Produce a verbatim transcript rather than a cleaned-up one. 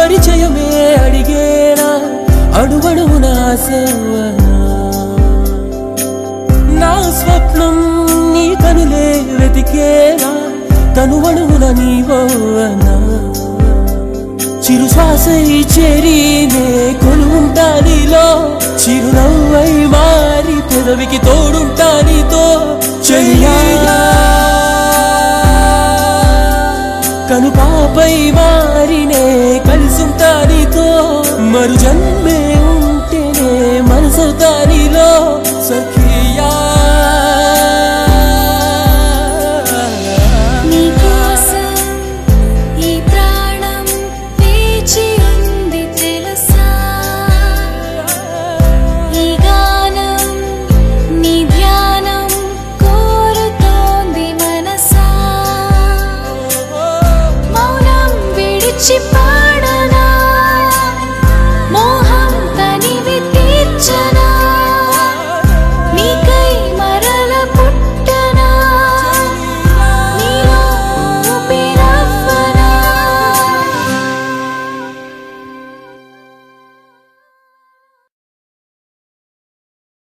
పరిచయమే అడిగేనా అడుగడుగున ఆశవనా నా స్వప్నం నీ కనులే వెతికేనా తనువడుగున నీవోనా చిరు శ్వాసై చేరినే కొలువుంటా నీలో చిరునవ్వై మారి పెదవికి తోడుంటా నీతో చెయ్యా కను పాపై మారినే కలిసుంటా నీతో మరు జన్మే ఉంటేనే మనసవుతా నీలో సఖియా Chip